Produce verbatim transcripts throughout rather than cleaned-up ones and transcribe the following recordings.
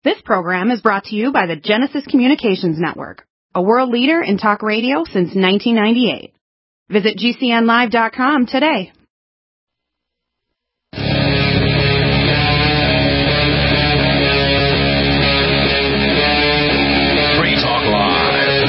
This program is brought to you by the Genesis Communications Network, a world leader in talk radio since nineteen ninety-eight. Visit G C N live dot com today. Free Talk Live.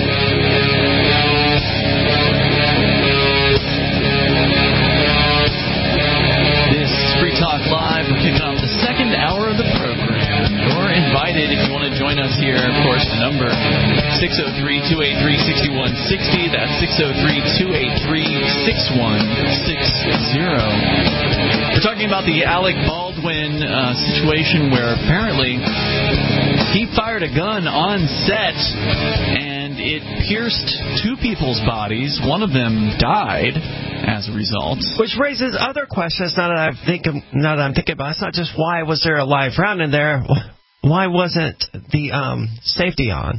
This is Free Talk Live. We're kicking off the second hour of the program. You're invited if you want to join us here. Of course, the number six oh three, two eight three, six one six oh. That's six oh three, two eight three, six one six oh. We're talking about the Alec Baldwin uh, situation where apparently he fired a gun on set and it pierced two people's bodies. One of them died as a result. Which raises other questions now that, I think, now that I'm thinking about it. It's not just why was there a live round in there, why wasn't the um, safety on?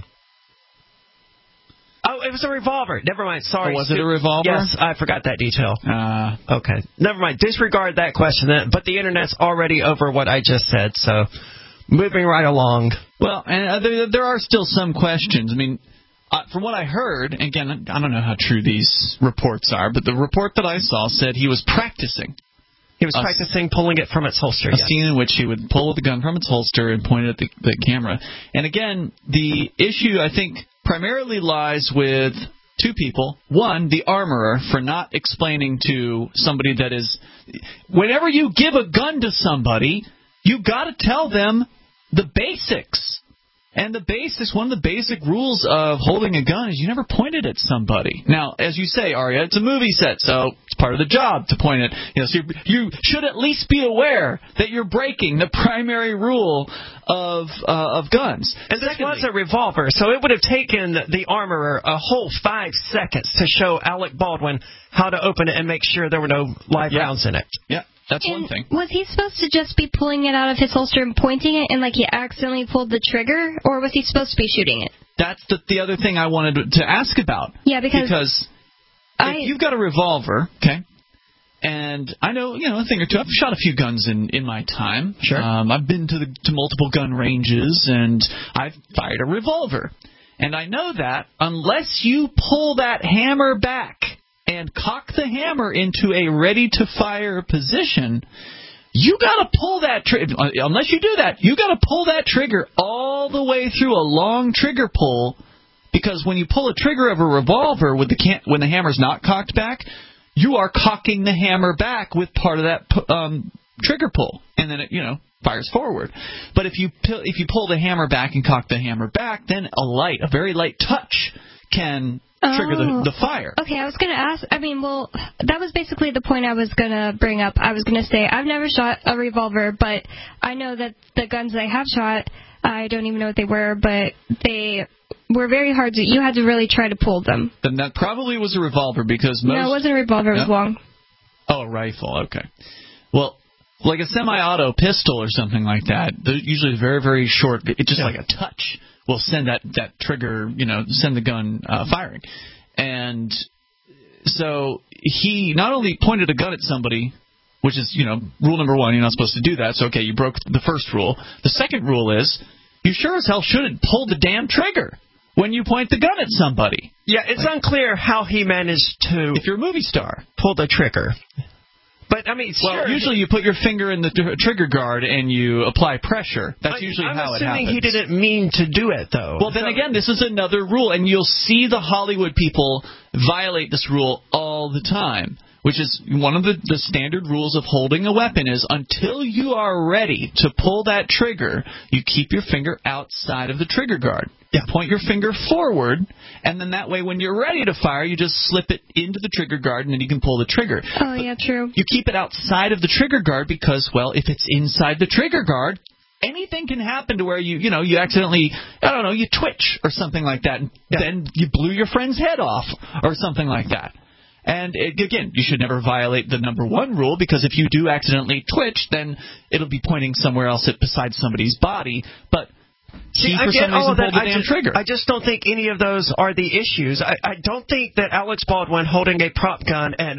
Oh, it was a revolver. Never mind. Sorry. Oh, was it a revolver? Yes, I forgot that detail. Uh, okay. Never mind. Disregard that question. But the Internet's already over what I just said, so moving right along. Well, and there, there are still some questions. I mean, uh, from what I heard, again, I don't know how true these reports are, but the report that I saw said he was practicing. He was a, practicing pulling it from its holster. A yes. scene in which he would pull the gun from its holster and point it at the, the camera. And again, the issue, I think, primarily lies with two people. One, the armorer, for not explaining to somebody that is... Whenever you give a gun to somebody, you got to tell them the basics. And the basics, one of the basic rules of holding a gun is you never point it at somebody. Now, as you say, Arya, it's a movie set, so it's part of the job to point it. You know, so you should at least be aware that you're breaking the primary rule of uh, of guns. And this Secondly, was a revolver, so it would have taken the armorer a whole five seconds to show Alec Baldwin how to open it and make sure there were no live yeah. rounds in it. Yeah. That's and one thing. Was he supposed to just be pulling it out of his holster and pointing it, and like he accidentally pulled the trigger, or was he supposed to be shooting it? That's the, the other thing I wanted to ask about. Yeah, because, because I, if you've got a revolver, okay, and I know you know a thing or two. I've shot a few guns in, in my time. Sure. Um, I've been to the to multiple gun ranges, and I've fired a revolver, and I know that unless you pull that hammer back and cock the hammer into a ready-to-fire position, you got to pull that trigger. Unless you do that, you got to pull that trigger all the way through a long trigger pull, because when you pull a trigger of a revolver with the can- when the hammer's not cocked back, you are cocking the hammer back with part of that um, trigger pull, and then it, you know, fires forward. But if you if you pull the hammer back and cock the hammer back, then a light, a very light touch can trigger oh. the, the fire. Okay, I was going to ask, I mean, well, that was basically the point I was going to bring up. I was going to say, I've never shot a revolver, but I know that the guns I have shot, I don't even know what they were, but they were very hard to, you had to really try to pull them. Then that probably was a revolver, because most... No, it wasn't a revolver, it was no? long. Oh, a rifle, okay. Well, like a semi-auto pistol or something like that, they're usually very, very short. It's just yeah. like a touch will send that, that trigger, you know, send the gun uh, firing. And so he not only pointed a gun at somebody, which is, you know, rule number one, you're not supposed to do that. So, okay, you broke the first rule. The second rule is you sure as hell shouldn't pull the damn trigger when you point the gun at somebody. Yeah, it's like, unclear how he managed to... If you're a movie star. Pull the trigger. But, I mean, well, sure. usually you put your finger in the tr- trigger guard and you apply pressure. That's I, usually I'm how it happens. I'm assuming he didn't mean to do it, though. Well, then so, again, this is another rule, and you'll see the Hollywood people violate this rule all the time, which is one of the, the standard rules of holding a weapon is until you are ready to pull that trigger, you keep your finger outside of the trigger guard. Yeah. Point your finger forward, and then that way when you're ready to fire, you just slip it into the trigger guard, and then you can pull the trigger. Oh, but yeah, true. You keep it outside of the trigger guard because, well, if it's inside the trigger guard, anything can happen to where you, you know, you accidentally, I don't know, you twitch or something like that, and yeah. then you blew your friend's head off or something like that. And, it, again, you should never violate the number one rule, because if you do accidentally twitch, then it'll be pointing somewhere else at, besides somebody's body. But See, he, I for get some all reason, of that. pulled the I damn just, trigger. I just don't think any of those are the issues. I, I don't think that Alex Baldwin holding a prop gun and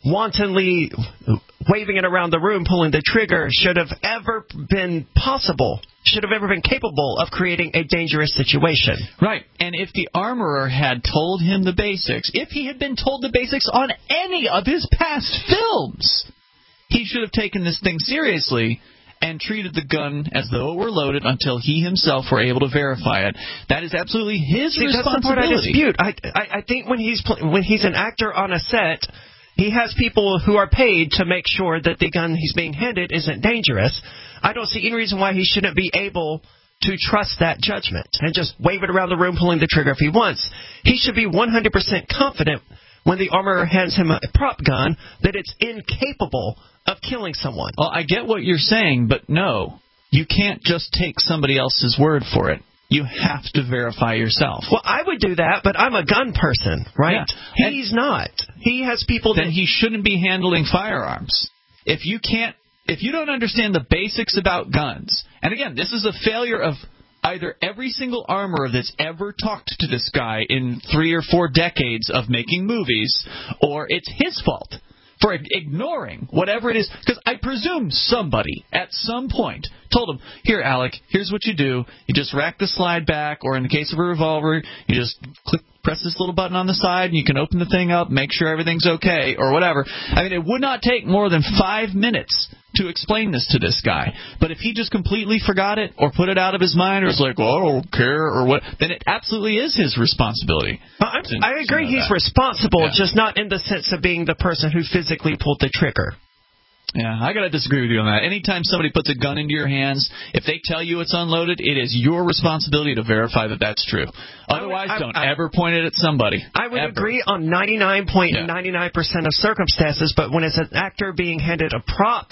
wantonly waving it around the room, pulling the trigger, should have ever been possible, should have ever been capable of creating a dangerous situation. Right. And if the armorer had told him the basics, if he had been told the basics on any of his past films, he should have taken this thing seriously and treated the gun as though it were loaded until he himself were able to verify it. That is absolutely his See, responsibility. That's the part I dispute. I, I, I think when he's pl- when he's an actor on a set, he has people who are paid to make sure that the gun he's being handed isn't dangerous. I don't see any reason why he shouldn't be able to trust that judgment and just wave it around the room, pulling the trigger if he wants. He should be one hundred percent confident when the armorer hands him a prop gun that it's incapable of killing someone. Well, I get what you're saying, but no, you can't just take somebody else's word for it. You have to verify yourself. Well, I would do that, but I'm a gun person, right? Yeah. He's and not. He has people then that... he shouldn't be handling firearms. If you can't, if you don't understand the basics about guns, and again, this is a failure of either every single armorer that's ever talked to this guy in three or four decades of making movies, or it's his fault for ignoring whatever it is. Because I presume somebody at some point told him, here, Alec, here's what you do. You just rack the slide back, or in the case of a revolver, you just click, press this little button on the side, and you can open the thing up, make sure everything's okay, or whatever. I mean, it would not take more than five minutes to explain this to this guy. But if he just completely forgot it or put it out of his mind or was like, well, I don't care or what, then it absolutely is his responsibility. I, to, I agree he's that. responsible, yeah. just not in the sense of being the person who physically pulled the trigger. Yeah, I got to disagree with you on that. Anytime somebody puts a gun into your hands, if they tell you it's unloaded, it is your responsibility to verify that that's true. Otherwise, I would, I, don't I, ever point it at somebody. I would ever. agree on ninety-nine point nine nine percent of circumstances, but when it's an actor being handed a prop,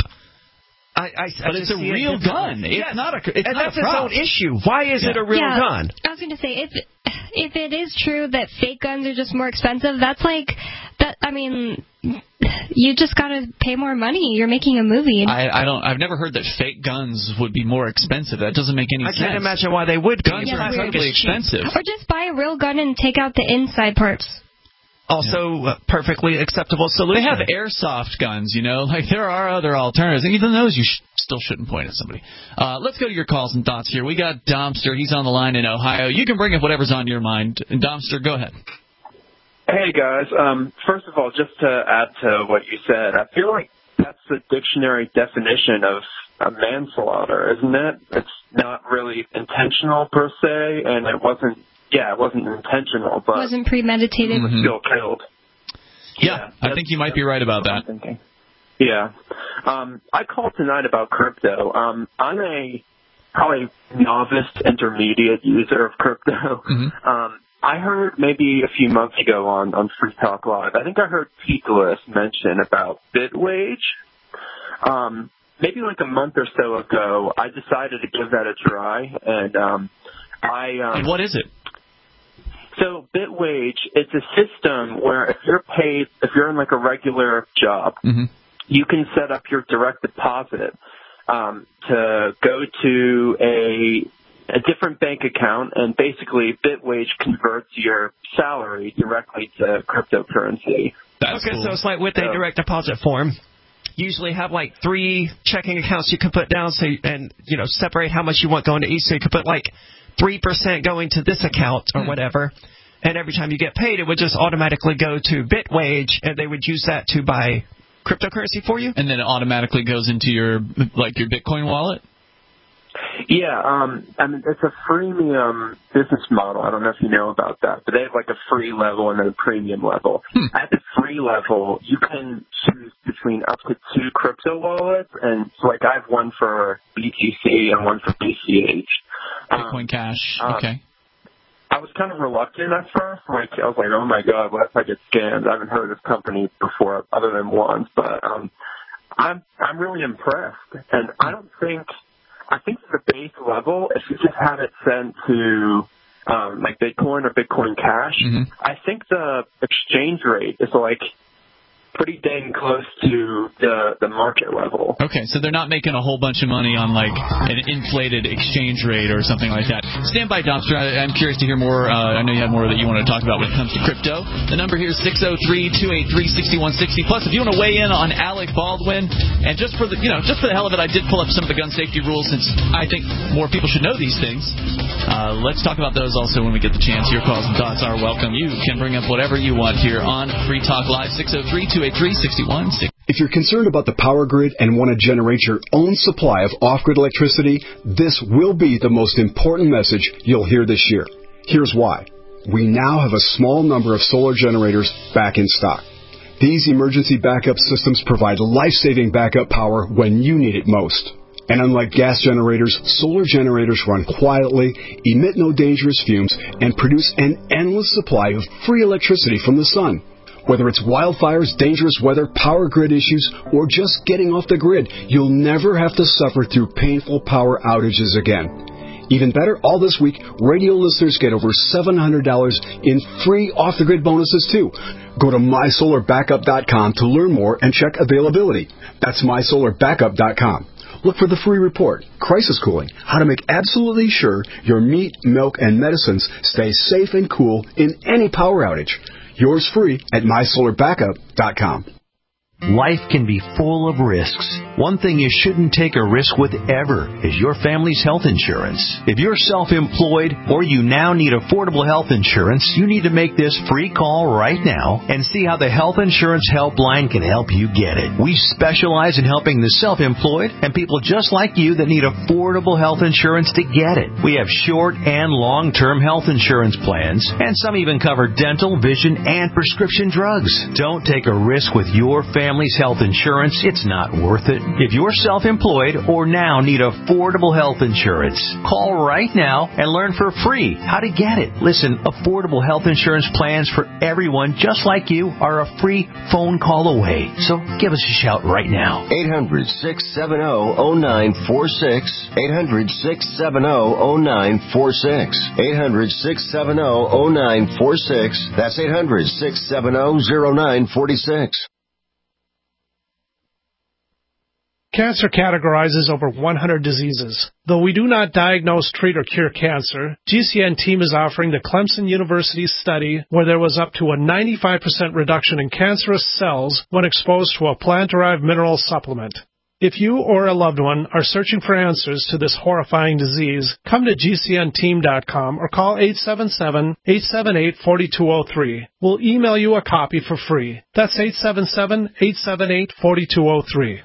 I, I, but I it's a see real it gun. It's yes. not a. It's and not that's a prop. its own issue. Why is yeah. it a real yeah, gun? I was going to say if if it is true that fake guns are just more expensive, that's like that. I mean, you just got to pay more money. You're making a movie. I, I don't. I've never heard that fake guns would be more expensive. That doesn't make any I sense. I can't imagine why they would. Guns yeah, are incredibly expensive. Or just buy a real gun and take out the inside parts. Also, a perfectly acceptable solution. They have airsoft guns, you know. Like, there are other alternatives. And even those, you sh- still shouldn't point at somebody. Uh, let's go to your calls and thoughts here. We got Domster. He's on the line in Ohio. You can bring up whatever's on your mind. Domster, go ahead. Hey, guys. Um, first of all, just to add to what you said, I feel like that's the dictionary definition of a manslaughter, isn't it? It's not really intentional per se, and it wasn't Yeah, it wasn't intentional, but... It wasn't premeditated. He was mm-hmm. still killed. Yeah, yeah I think you might be right about that. Yeah. Um, I called tonight about crypto. Um, I'm a probably novice intermediate user of crypto. Mm-hmm. Um, I heard maybe a few months ago on, on Free Talk Live, I think I heard Peakless mention about Bitwage. Um, maybe like a month or so ago, I decided to give that a try, and um, I... Um, and what is it? So Bitwage, it's a system where if you're paid, if you're in like a regular job, mm-hmm. you can set up your direct deposit um, to go to a a different bank account, and basically Bitwage converts your salary directly to cryptocurrency. That's okay, cool. so it's like with a so, direct deposit form. Usually have like three checking accounts you can put down, so you, and you know separate how much you want going to each. So you could put like three percent going to this account or whatever, and every time you get paid, it would just automatically go to Bitwage, and they would use that to buy cryptocurrency for you. And then it automatically goes into your like your Bitcoin wallet. Yeah, um, I mean, it's a freemium business model. I don't know if you know about that, but they have like a free level and then a premium level. Hmm. At the free level, you can choose between up to two crypto wallets, and so like I have one for B T C and one for B C H. Bitcoin um, Cash, um, okay. I was kind of reluctant at first. Like I was like, oh my god, what if I get scammed? I haven't heard of this company before, other than once, but um, I'm I'm really impressed, and I don't think. I think the base level, if you just have it sent to um, like Bitcoin or Bitcoin Cash, mm-hmm. I think the exchange rate is like pretty dang close to the the market level. Okay, so they're not making a whole bunch of money on like an inflated exchange rate or something like that. Stand by, Dumpster. I, I'm curious to hear more. Uh, I know you have more that you want to talk about when it comes to crypto. The number here is six oh three, two eight three, six one six zero. Plus, if you want to weigh in on Alec Baldwin, and just for the you know just for the hell of it, I did pull up some of the gun safety rules since I think more people should know these things. Uh, let's talk about those also when we get the chance. Your calls and thoughts are welcome. You can bring up whatever you want here on Free Talk Live. six oh three, two eight three, six one six zero. If you're concerned about the power grid and want to generate your own supply of off-grid electricity, this will be the most important message you'll hear this year. Here's why. We now have a small number of solar generators back in stock. These emergency backup systems provide life-saving backup power when you need it most. And unlike gas generators, solar generators run quietly, emit no dangerous fumes, and produce an endless supply of free electricity from the sun. Whether it's wildfires, dangerous weather, power grid issues, or just getting off the grid, you'll never have to suffer through painful power outages again. Even better, all this week, radio listeners get over seven hundred dollars in free off-the-grid bonuses, too. Go to my solar backup dot com to learn more and check availability. That's my solar backup dot com. Look for the free report, Crisis Cooling, how to make absolutely sure your meat, milk, and medicines stay safe and cool in any power outage. Yours free at my solar backup dot com. Life can be full of risks. One thing you shouldn't take a risk with ever is your family's health insurance. If you're self-employed or you now need affordable health insurance, you need to make this free call right now and see how the Health Insurance Helpline can help you get it. We specialize in helping the self-employed and people just like you that need affordable health insurance to get it. We have short and long-term health insurance plans, and some even cover dental, vision, and prescription drugs. Don't take a risk with your family. Family's health insurance, it's not worth it. If you're self-employed or now need affordable health insurance, call right now and learn for free how to get it. Listen, affordable health insurance plans for everyone just like you are a free phone call away. So give us a shout right now. eight hundred, six seven zero, zero nine four six. eight hundred, six seven zero, zero nine four six. eight hundred, six seven zero, zero nine four six. That's eight hundred, six seven zero, zero nine four six. Cancer categorizes over one hundred diseases. Though we do not diagnose, treat, or cure cancer, G C N team is offering the Clemson University study where there was up to a ninety-five percent reduction in cancerous cells when exposed to a plant-derived mineral supplement. If you or a loved one are searching for answers to this horrifying disease, come to G C N team dot com or call eight seven seven, eight seven eight, four two zero three. We'll email you a copy for free. That's eight seven seven, eight seven eight, four two zero three.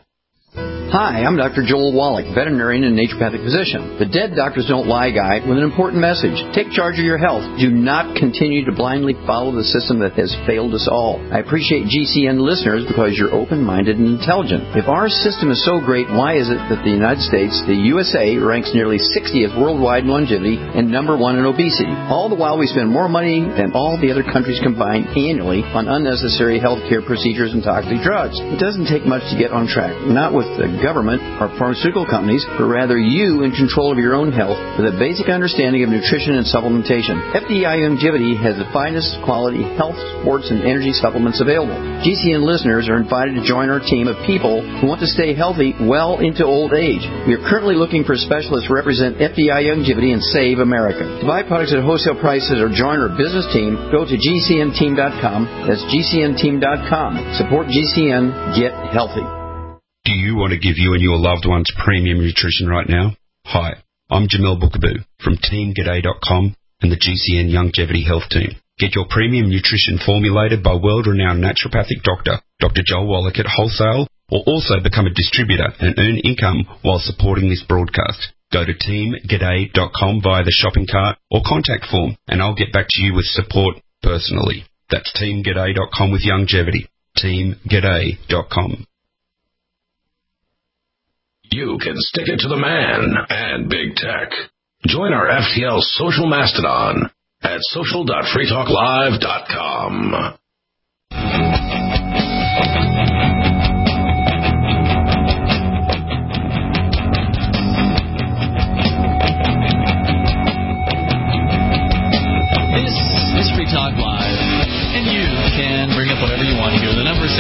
Hi, I'm Doctor Joel Wallach, veterinarian and naturopathic physician. The Dead Doctors Don't Lie guide with an important message. Take charge of your health. Do not continue to blindly follow the system that has failed us all. I appreciate G C N listeners because you're open-minded and intelligent. If our system is so great, why is it that the United States, the U S A, ranks nearly sixtieth worldwide in longevity and number one in obesity? All the while we spend more money than all the other countries combined annually on unnecessary health care procedures and toxic drugs. It doesn't take much to get on track. Not with the government or pharmaceutical companies, but rather you in control of your own health with a basic understanding of nutrition and supplementation. F D I Longevity has the finest quality health, sports, and energy supplements available. G C N listeners are invited to join our team of people who want to stay healthy well into old age. We are currently looking for specialists to represent F D I Longevity and Save America. To buy products at wholesale prices or join our business team, go to G C N team dot com. That's G C N team dot com. Support G C N. Get healthy. Do you want to give you and your loved ones premium nutrition right now? Hi, I'm Jamil Bookaboo from Team G'day dot com and the G C N Longevity Health Team. Get your premium nutrition formulated by world-renowned naturopathic doctor, Doctor Joel Wallach at wholesale, or also become a distributor and earn income while supporting this broadcast. Go to Team G'day dot com via the shopping cart or contact form, and I'll get back to you with support personally. That's Team G'day dot com with Longevity. Team G'day dot com. You can stick it to the man and big tech. Join our F T L social mastodon at social dot free talk live dot com. This is Free Talk Live, and you can bring up whatever you want here. The number is six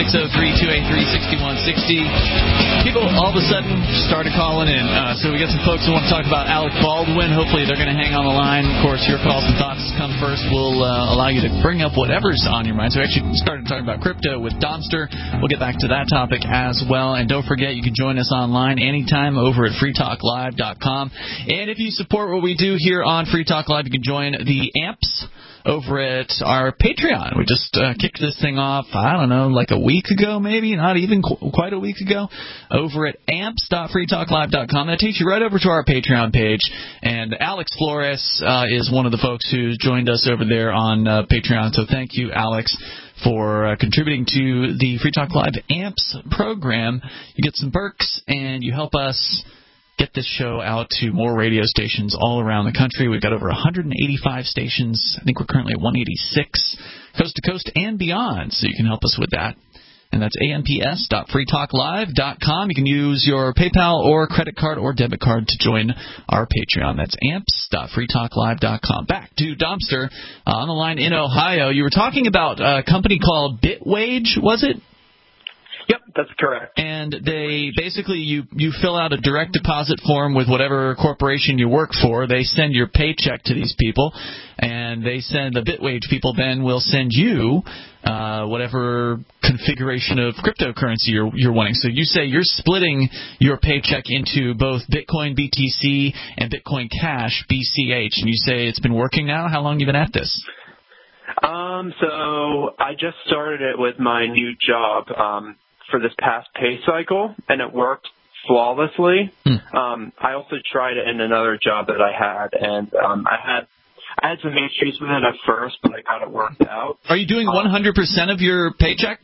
six oh three, two eight three, six one six oh. People all of a sudden started calling in. Uh, so we got some folks who want to talk about Alec Baldwin. Hopefully they're going to hang on the line. Of course, your calls and thoughts come first. We'll uh, allow you to bring up whatever's on your mind. So we actually started talking about crypto with Domster. We'll get back to that topic as well. And don't forget, you can join us online anytime over at free talk live dot com. And if you support what we do here on Free Talk Live, you can join the A M Ps over at our Patreon. We just uh, kicked this thing off, I don't know, like a week ago maybe, not even qu- quite a week ago, over at amps dot free talk live dot com. That takes you right over to our Patreon page. And Alex Flores uh, is one of the folks who's joined us over there on uh, Patreon. So thank you, Alex, for uh, contributing to the Free Talk Live A M Ps program. You get some perks, and you help us get this show out to more radio stations all around the country. We've got over one hundred eighty-five stations. I think we're currently at one eighty-six, coast to coast and beyond, so you can help us with that. And that's amps dot free talk live dot com. You can use your PayPal or credit card or debit card to join our Patreon. That's amps dot free talk live dot com. Back to Domster uh, on the line in Ohio. You were talking about a company called Bitwage, was it? Yep, that's correct. And they basically, you, you fill out a direct deposit form with whatever corporation you work for. They send your paycheck to these people, and they send the Bitwage people then will send you uh, whatever configuration of cryptocurrency you're, you're wanting. So you say you're splitting your paycheck into both Bitcoin B T C and Bitcoin Cash B C H, and you say it's been working now. How long have you been at this? Um, so I just started it with my new job. Um, for this past pay cycle, and it worked flawlessly. Hmm. Um, I also tried it in another job that I had, and um, I had I had some issues with it at first, but I got it worked out. Are you doing one hundred percent of your paycheck?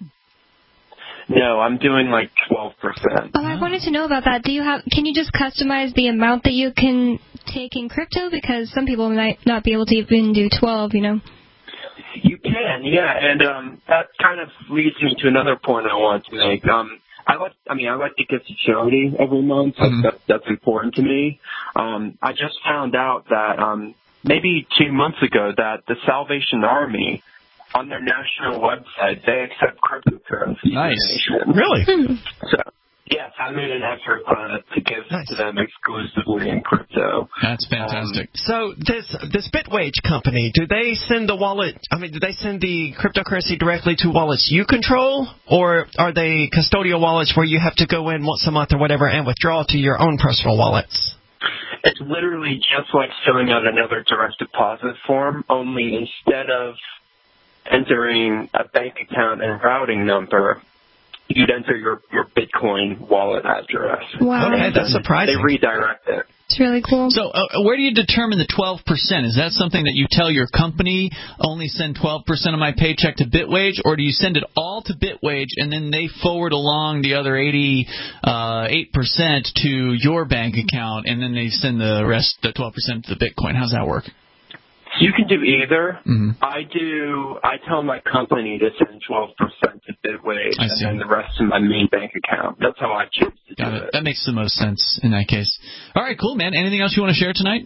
No, I'm doing like twelve percent. Oh, I wanted to know about that. Do you have? Can you just customize the amount that you can take in crypto? Because some people might not be able to even do twelve, you know. You can, yeah, and um, that kind of leads me to another point I want to make. Um, I like, I mean, I like to give to charity every month. Mm-hmm. That's, that's important to me. Um, I just found out that um, maybe two months ago that the Salvation Army, on their national website, they accept cryptocurrency. Nice, really? So. Yes, I made an effort uh, to give nice. to them exclusively in crypto. That's fantastic. Um, so this this Bitwage company, do they send the wallet? I mean, do they send the cryptocurrency directly to wallets you control, or are they custodial wallets where you have to go in once a month or whatever and withdraw to your own personal wallets? It's literally just like filling out another direct deposit form, only instead of entering a bank account and routing number, you'd enter your, your Bitcoin wallet address. Wow. Okay, that's surprising. They redirect it. It's really cool. So uh, where do you determine the twelve percent? Is that something that you tell your company, only send twelve percent of my paycheck to Bitwage, or do you send it all to Bitwage and then they forward along the other eighty-eight percent to your bank account and then they send the rest, the twelve percent to the Bitcoin? How's that work? You can do either. Mm-hmm. I do. I tell my company to send twelve percent to Bitwage and then the rest to my main bank account. That's how I choose to Got do it. it. That makes the most sense in that case. All right, cool, man. Anything else you want to share tonight?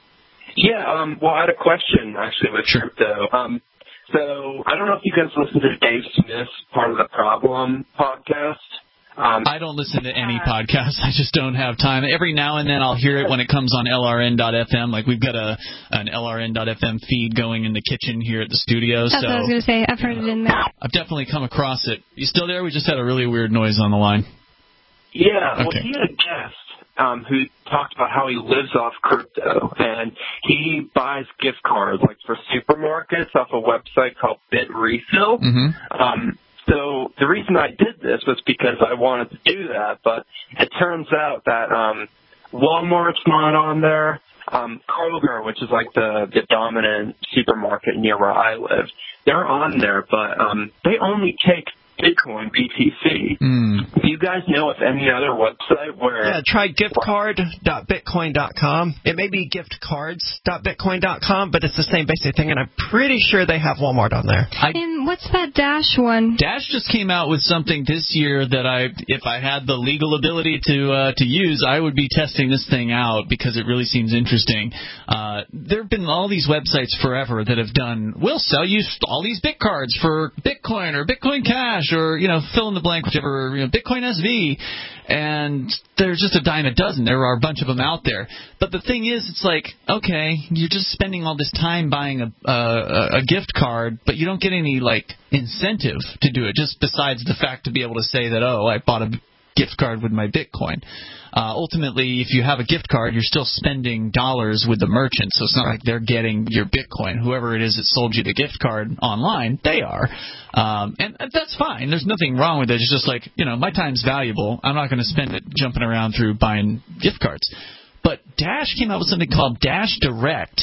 Yeah. Um, well, I had a question actually with sure. crypto. Um, so I don't know if you guys listen to Dave Smith's Part of the Problem podcast. Um, I don't listen to any podcasts. I just don't have time. Every now and then I'll hear it when it comes on L R N dot F M. Like we've got a an L R N dot F M feed going in the kitchen here at the studio. That's so what I was going to say. I've heard it in there. I've definitely come across it. You still there? We just had a really weird noise on the line. Yeah. Okay. Well, he had a guest um, who talked about how he lives off crypto, and he buys gift cards like for supermarkets off a website called BitRefill. Mm-hmm. Um, So the reason I did this was because I wanted to do that, but it turns out that um, Walmart's not on there. Um, Kroger, which is like the, the dominant supermarket near where I live, they're on there, but um, they only take Bitcoin B T C. Mm. Do you guys know of any other website where... Yeah, try gift card dot bitcoin dot com. It may be gift cards dot bitcoin dot com, but it's the same basic thing, and I'm pretty sure they have Walmart on there. I, and what's that Dash one? Dash just came out with something this year that I, if I had the legal ability to uh, to use, I would be testing this thing out because it really seems interesting. Uh, there have been all these websites forever that have done, we'll sell you all these bit cards for Bitcoin or Bitcoin Cash. Dash or, you know, fill in the blank, whichever, you know, Bitcoin S V, and there's just a dime a dozen. There are a bunch of them out there. But the thing is, it's like, okay, you're just spending all this time buying a, a, a gift card, but you don't get any, like, incentive to do it, just besides the fact to be able to say that, oh, I bought a gift card with my Bitcoin. Uh, ultimately, if you have a gift card, you're still spending dollars with the merchant, so it's not like they're getting your Bitcoin. Whoever it is that sold you the gift card online, they are. Um, and that's fine. There's nothing wrong with it. It's just like, you know, my time's valuable. I'm not going to spend it jumping around through buying gift cards. But Dash came out with something called Dash Direct,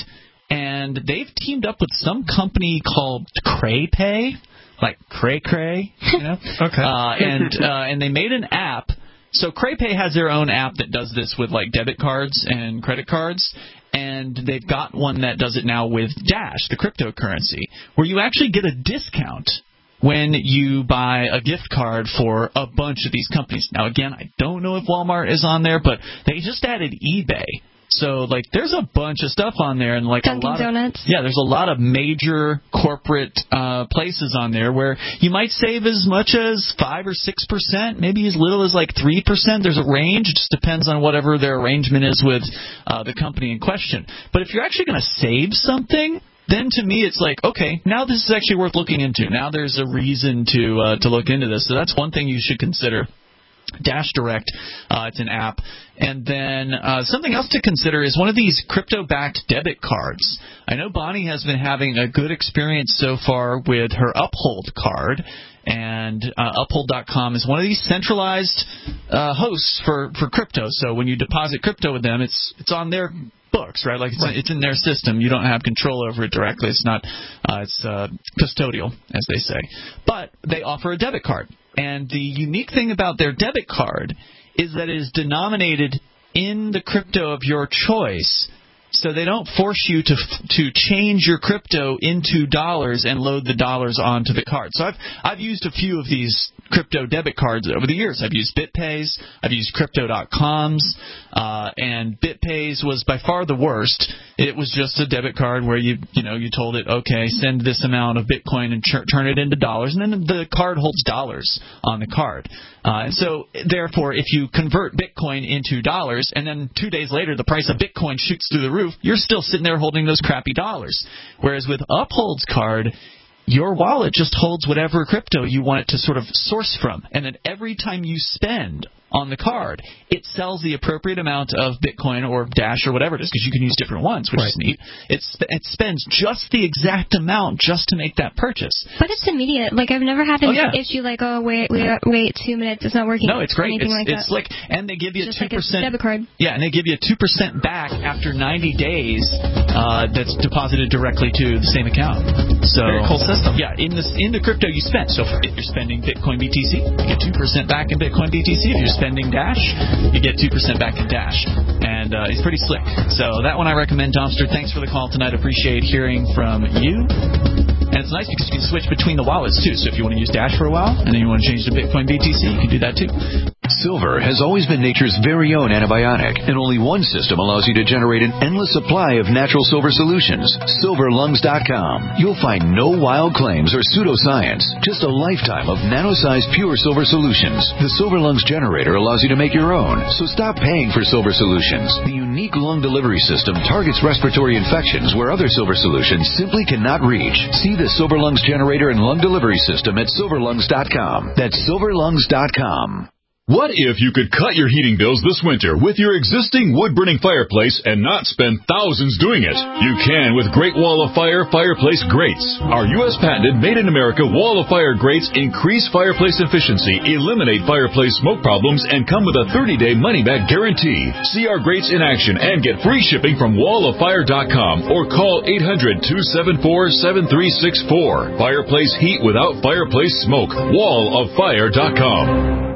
and they've teamed up with some company called CrayPay, like Cray Cray, you know? Okay. Uh, and uh, and they made an app. So CrayPay has their own app that does this with like debit cards and credit cards, and they've got one that does it now with Dash, the cryptocurrency, where you actually get a discount when you buy a gift card for a bunch of these companies. Now, again, I don't know if Walmart is on there, but they just added eBay. So, like, there's a bunch of stuff on there, and like Dunkin' a lot Donuts. of yeah, there's a lot of major corporate uh, places on there where you might save as much as five or six percent, maybe as little as like three percent. There's a range; it just depends on whatever their arrangement is with uh, the company in question. But if you're actually going to save something, then to me it's like, okay, now this is actually worth looking into. Now there's a reason to uh, to look into this. So that's one thing you should consider. Dash Direct, uh, it's an app. And then uh, something else to consider is one of these crypto-backed debit cards. I know Bonnie has been having a good experience so far with her Uphold card, and uh, Uphold dot com is one of these centralized uh, hosts for, for crypto. So when you deposit crypto with them, it's it's on their books, right? Like it's, right. it's in their system. You don't have control over it directly. It's not, uh, it's uh, custodial, as they say. But they offer a debit card. And the unique thing about their debit card is that it is denominated in the crypto of your choice. So they don't force you to to change your crypto into dollars and load the dollars onto the card. So I've I've used a few of these crypto debit cards over the years. I've used BitPays, I've used Crypto dot com's, uh, and BitPays was by far the worst. It was just a debit card where you you know you told it, okay, send this amount of Bitcoin and ch- turn it into dollars, and then the card holds dollars on the card. Uh, and so, therefore, if you convert Bitcoin into dollars, and then two days later the price of Bitcoin shoots through the roof, you're still sitting there holding those crappy dollars. Whereas with Uphold's card, your wallet just holds whatever crypto you want it to sort of source from. And then every time you spend on the card, it sells the appropriate amount of Bitcoin or Dash or whatever it is, because you can use different ones, which right. is neat. It, sp- it spends just the exact amount just to make that purchase. But it's immediate. Like, I've never had an oh, yeah. issue like, oh, wait, wait, wait, two minutes, it's not working. No, it's great. It's, like it's slick. And they give you just a two percent. Like a debit card. Yeah, and they give you a two percent back after ninety days uh, that's deposited directly to the same account. So, very cool system. Yeah, in the, in the crypto you spent. So if you're spending Bitcoin B T C, you get two percent back in Bitcoin B T C. If you're spending Dash, you get two percent back in Dash. And uh, it's pretty slick. So that one I recommend, Domster. Thanks for the call tonight. Appreciate hearing from you. And it's nice because you can switch between the wallets, too. So if you want to use Dash for a while and then you want to change to Bitcoin B T C, you can do that, too. Silver has always been nature's very own antibiotic, and only one system allows you to generate an endless supply of natural silver solutions. silver lungs dot com. You'll find no wild claims or pseudoscience, just a lifetime of nano-sized pure silver solutions. The Silver Lungs generator allows you to make your own, so stop paying for silver solutions. The unique lung delivery system targets respiratory infections where other silver solutions simply cannot reach. See the Silver Lungs generator and lung delivery system at silver lungs dot com. That's silver lungs dot com. What if you could cut your heating bills this winter with your existing wood-burning fireplace and not spend thousands doing it? You can with Great Wall of Fire Fireplace Grates. Our U S patented made-in-America Wall of Fire grates increase fireplace efficiency, eliminate fireplace smoke problems, and come with a thirty-day money-back guarantee. See our grates in action and get free shipping from wall of fire dot com or call eight hundred, two seven four, seven three six four. Fireplace heat without fireplace smoke. wall of fire dot com.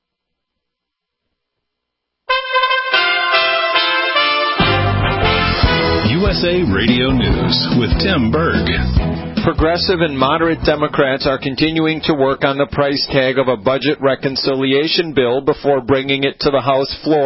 U S A Radio News with Tim Berg. Progressive and moderate Democrats are continuing to work on the price tag of a budget reconciliation bill before bringing it to the House floor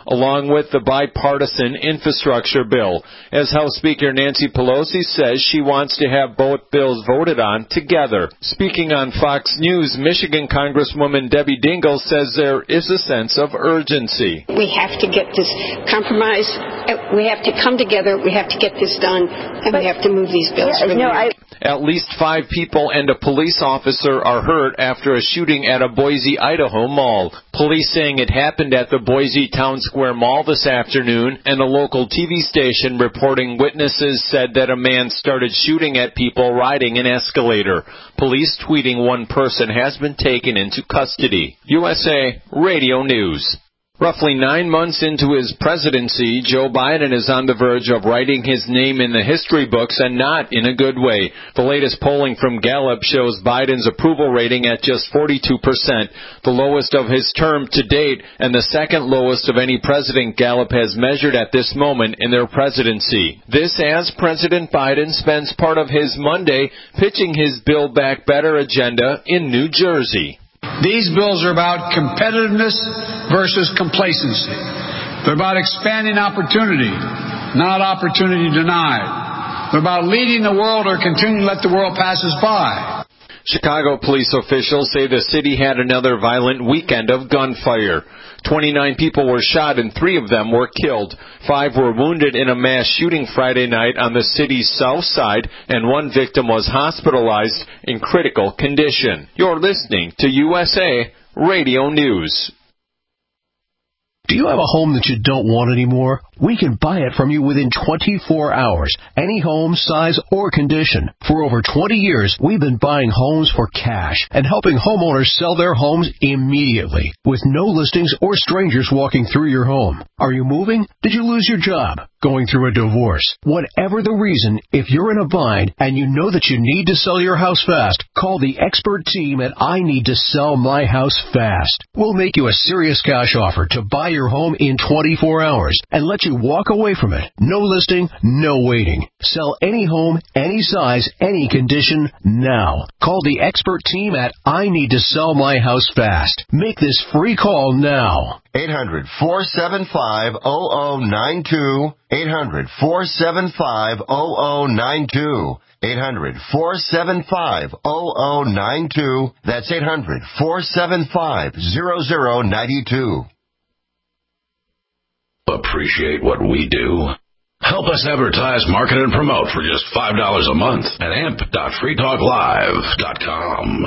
along with the bipartisan infrastructure bill. As House Speaker Nancy Pelosi says, she wants to have both bills voted on together. Speaking on Fox News, Michigan Congresswoman Debbie Dingell says there is a sense of urgency. We have to get this compromise. We have to come together. We have to get this done, and we have to move these bills. Yeah, no, I... At least five people and a police officer are hurt after a shooting at a Boise, Idaho mall. Police saying it happened at the Boise Town Square Mall this afternoon, and a local T V station reporting witnesses said that a man started shooting at people riding an escalator. Police tweeting one person has been taken into custody. U S A Radio News. Roughly nine months into his presidency, Joe Biden is on the verge of writing his name in the history books, and not in a good way. The latest polling from Gallup shows Biden's approval rating at just forty-two percent, the lowest of his term to date, and the second lowest of any president Gallup has measured at this moment in their presidency. This as President Biden spends part of his Monday pitching his Build Back Better agenda in New Jersey. These bills are about competitiveness versus complacency. They're about expanding opportunity, not opportunity denied. They're about leading the world or continuing to let the world pass us by. Chicago police officials say the city had another violent weekend of gunfire. twenty-nine people were shot and three of them were killed. Five were wounded in a mass shooting Friday night on the city's south side, and one victim was hospitalized in critical condition. You're listening to U S A Radio News. Do you have a home that you don't want anymore? We can buy it from you within twenty-four hours. Any home, size, or condition. For over twenty years, we've been buying homes for cash and helping homeowners sell their homes immediately with no listings or strangers walking through your home. Are you moving? Did you lose your job? Going through a divorce? Whatever the reason, if you're in a bind and you know that you need to sell your house fast, call the expert team at I Need to Sell My House Fast. We'll make you a serious cash offer to buy your home in twenty-four hours and let you walk away from it. No listing, no waiting. Sell any home, any size, any condition, now. Call the expert team at I Need to Sell My House Fast. Make this free call now. eight hundred, four seven five, zero zero nine two. eight hundred, four seven five, zero zero nine two. eight hundred, four seven five, zero zero nine two. That's eight hundred, four seven five, zero zero nine two. Appreciate what we do? Help us advertise, market, and promote for just five dollars a month at amp dot free talk live dot com.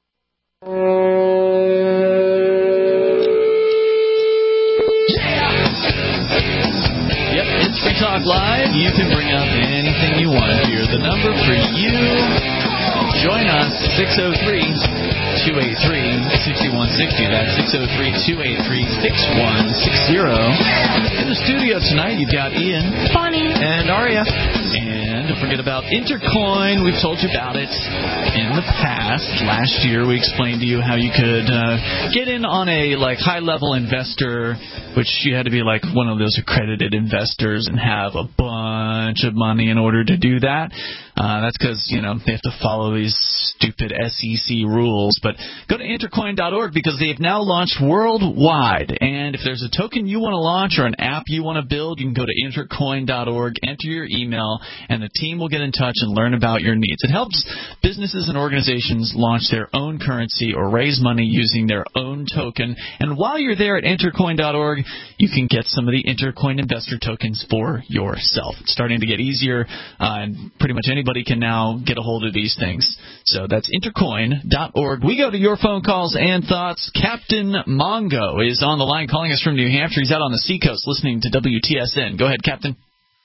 Yep, it's Free Talk Live. You can bring up anything you want here. The number for you, join us, six oh three, two eight three, six one six oh. That's six oh three, two eight three, six one six oh. In the studio tonight, you've got Ian, Bonnie, and Aria. And don't forget about Intercoin. We've told you about it in the past. Last year, we explained to you how you could uh, get in on a like high-level investor, which you had to be like one of those accredited investors and have a bunch of money in order to do that. Uh, that's because, you know, they have to follow these stupid S E C rules. But go to intercoin dot org because they've now launched worldwide. And if there's a token you want to launch or an app you want to build, you can go to intercoin dot org, enter your email, and the team will get in touch and learn about your needs. It helps businesses and organizations launch their own currency or raise money using their own token. And while you're there at intercoin dot org, you can get some of the Intercoin investor tokens for yourself. It's starting to get easier, uh, and pretty much anybody can now get a hold of these things. So that's intercoin dot org. We go to your phone calls and thoughts. Captain Mongo is on the line calling us from New Hampshire. He's out on the seacoast listening to W T S N. Go ahead, Captain.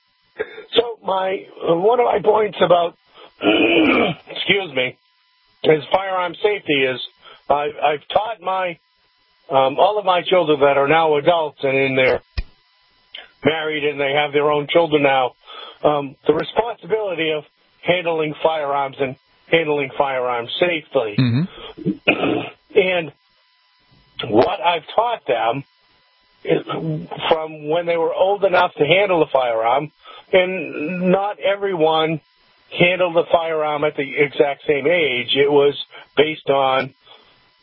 So my uh, one of my points about, excuse me, is firearm safety is I, I've taught my um, all of my children that are now adults and in their married and they have their own children now, um, the responsibility of handling firearms and handling firearms safely. Mm-hmm. And what I've taught them is from when they were old enough to handle the firearm, and not everyone handled the firearm at the exact same age. It was based on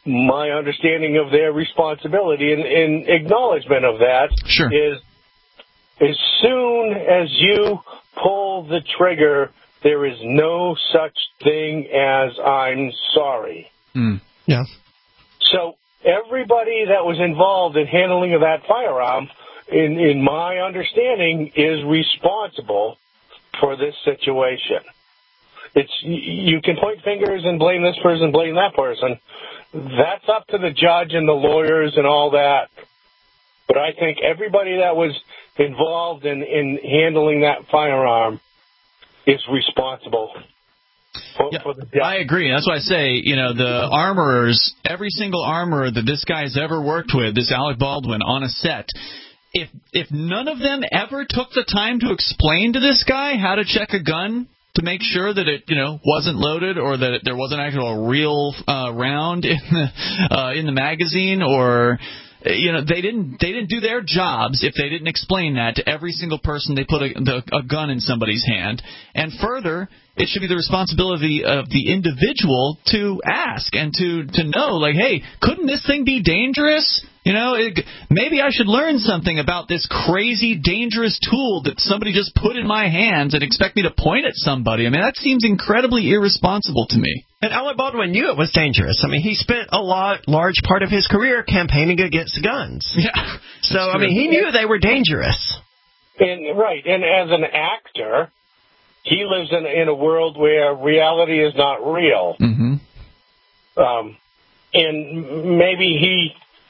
my understanding of their responsibility and, and acknowledgement of that sure. is as soon as you pull the trigger, there is no such thing as I'm sorry. Mm. Yeah. So everybody that was involved in handling of that firearm, in, in my understanding, is responsible for this situation. It's you can point fingers and blame this person, blame that person. That's up to the judge and the lawyers and all that. But I think everybody that was involved in, in handling that firearm is responsible for, yeah, for the death. I agree. That's why I say, you know, the armorers, every single armorer that this guy's ever worked with, this Alec Baldwin, on a set, if if none of them ever took the time to explain to this guy how to check a gun, to make sure that it, you know, wasn't loaded or that there wasn't actually a real uh, round in the uh, in the magazine, or you know, they didn't they didn't do their jobs if they didn't explain that to every single person they put a, the, a gun in somebody's hand. And further, it should be the responsibility of the individual to ask and to to know, like, hey, couldn't this thing be dangerous? You know, it, maybe I should learn something about this crazy, dangerous tool that somebody just put in my hands and expect me to point at somebody. I mean, that seems incredibly irresponsible to me. And Alec Baldwin knew it was dangerous. I mean, he spent a lot, large part of his career campaigning against guns. Yeah. So, I mean, he knew they were dangerous. And right, and as an actor, he lives in in a world where reality is not real. Mm-hmm. Um, and maybe he,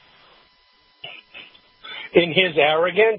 in his arrogance,